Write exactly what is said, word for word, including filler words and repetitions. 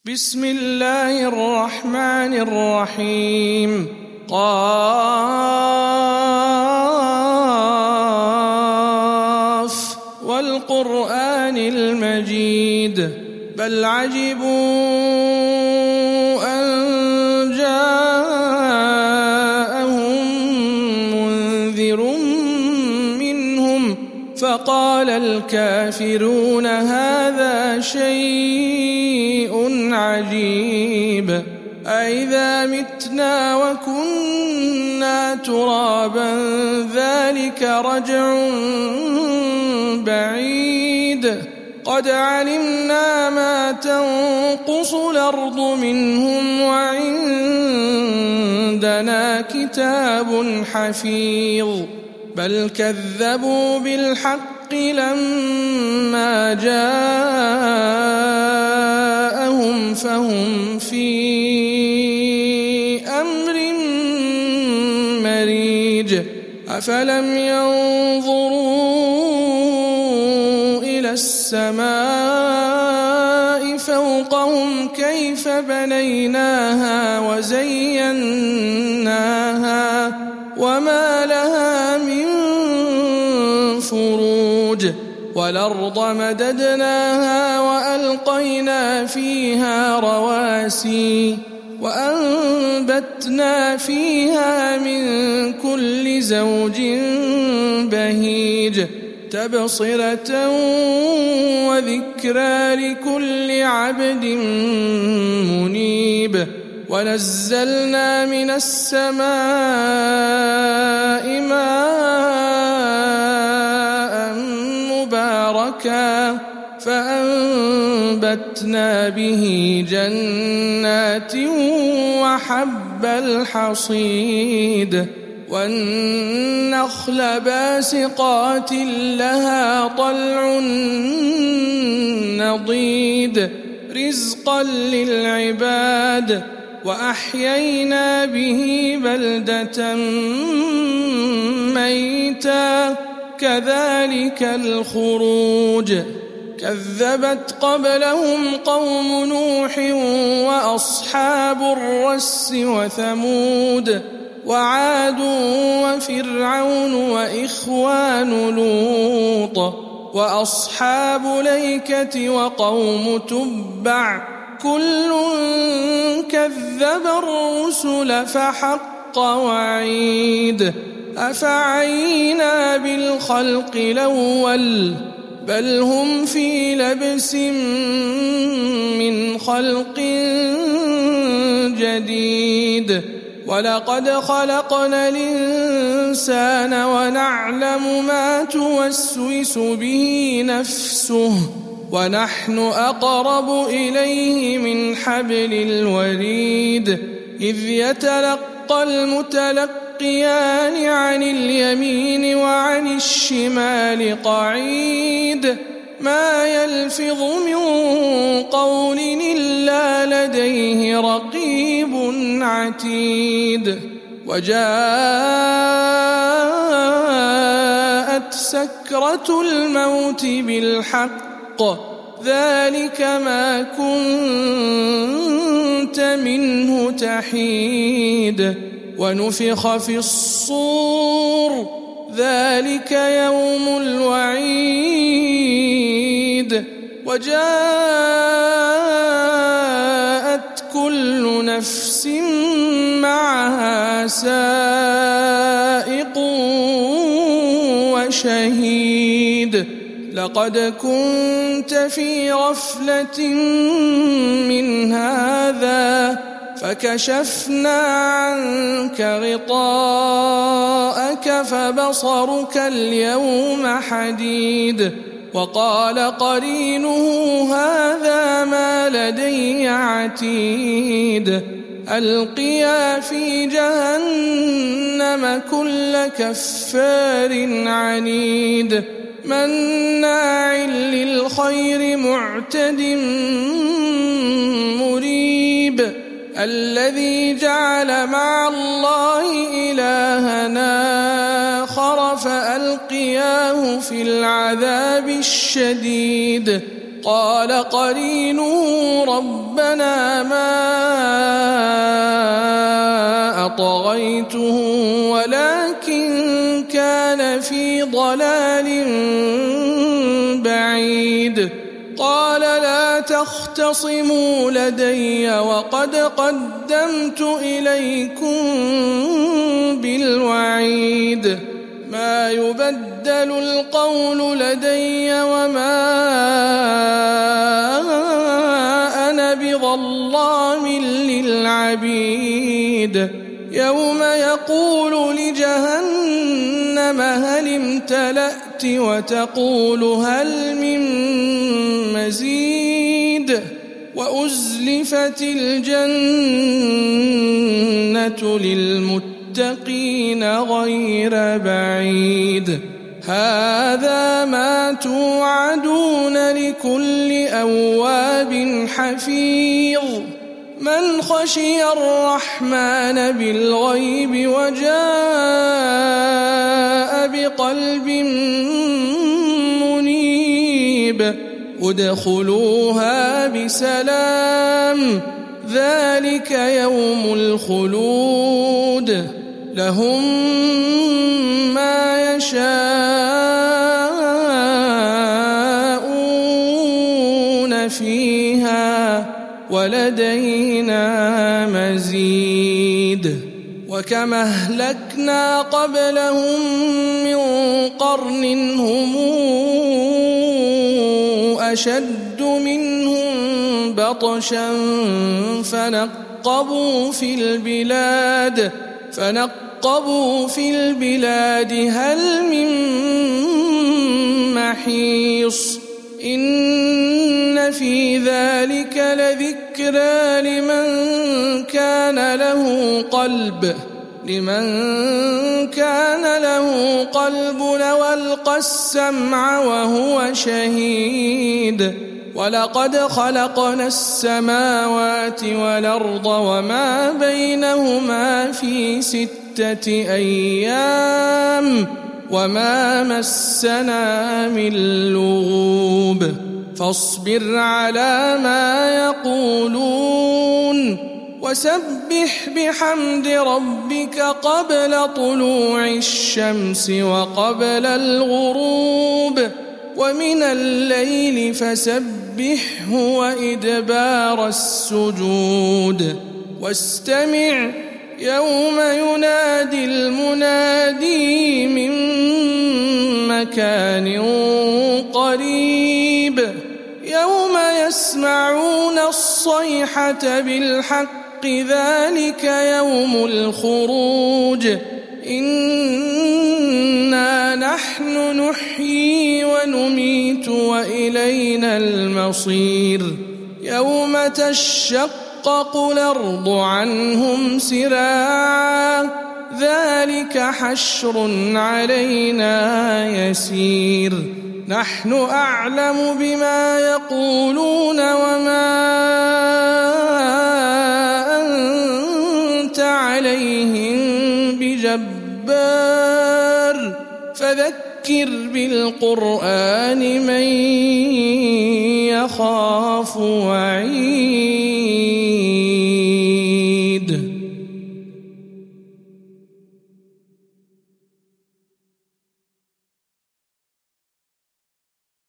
بسم الله الرحمن الرحيم. قاف والقرآن المجيد بل عجبوا أن جاءهم منذر منهم فقال الكافرون هذا شيء عجيب أإذا متنا وكنا ترابا ذلك رجع بعيد قد علمنا ما تنقص الأرض منهم وعندنا كتاب حفيظ بل كذبوا بالحق لما جاءهم فهم في أمر مريج أفلم ينظروا إلى السماء فوقهم كيف بنيناها وزيناها وما لها من فروج والأرض مددناها وألقينا فيها رواسي وأنبتنا فيها من كل زوج بهيج تبصرة وذكرى لكل عبد منيب ونزلنا من السماء ماء مباركا فأنبتنا به جنات وحب الحصيد والنخل باسقات لها طلع نضيد رزقا للعباد وأحيينا به بلدة ميتا كذلك الخروج كذبت قبلهم قوم نوح وأصحاب الرس وثمود وعاد وفرعون وإخوان لوط وأصحاب الأيكة وقوم تبع كل كذب الرسل فحق وعيد أفعينا بالخلق الأول بل هم في لبس من خلق جديد ولقد خلقنا الإنسان ونعلم ما توسوس به نفسه ونحن أقرب إليه من حبل الوريد إذ يتلقى المتلقيان عن اليمين وعن الشمال قعيد ما يلفظ من قول إلا لديه رقيب عتيد وجاءت سكرة الموت بالحق ذلك ما كنت منه تحيد ونفخ في الصور ذلك يوم الوعيد وجاءت كل نفس معها سائق وشهيد لقد كنت في غفلة من هذا فكشفنا عنك غطاءك فبصرك اليوم حديد وقال قرينه هذا ما لدي عتيد ألقيا في جهنم كل كفار عنيد مناع للخير معتد مريب الذي جعل مع الله إلهنا آخر فألقياه في العذاب الشديد قال قرينه ربنا ما أطغيته ولكن كان في ضلال بعيد. قال لا تختصموا لدي وقد قدمت إليكم بالوعيد. ما يبدل القول لدي وما أنا بظلام للعبيد. يوم يقول لجهنم هل امتلأت وتقول هل من مزيد. وأزلفت الجنة للمتقين غير بعيد. هذا ما توعدون لكل أواب حفيظ. من خشي الرحمن بالغيب وجاء بقلب منيب. ادخلوها بسلام ذلك يوم الخلود. لهم ما يشاءون فيها ولدينا مزيد. وكما أهلكنا قبلهم من قرن هم أشد منهم بطشا فنقبوا في البلاد فنقبوا في البلاد هل من محيص. إن في ذلك لذكرى لمن كان له قلب لمن كان له قلب أو ألقى السمع وهو شهيد. ولقد خلقنا السماوات والأرض وما بينهما في ستة أيام وما مسنا من لغوب. فاصبر على ما يقولون وسبح بحمد ربك قبل طلوع الشمس وقبل الغروب ومن الليل فسبحه وإدبار السجود. واستمع يوم ينادي المنادي من مكان قريب. يوم يسمعون الصيحة بالحق ذلك يوم الخروج. إنا نحن نحيي ونميت وإلينا المصير. يوم تشقق الأرض عنهم سراعا ذلك حشر علينا يسير. نحن أعلم بما يقولون وما أنت عليهم بجبار فذكر بالقرآن من يخاف وعيد.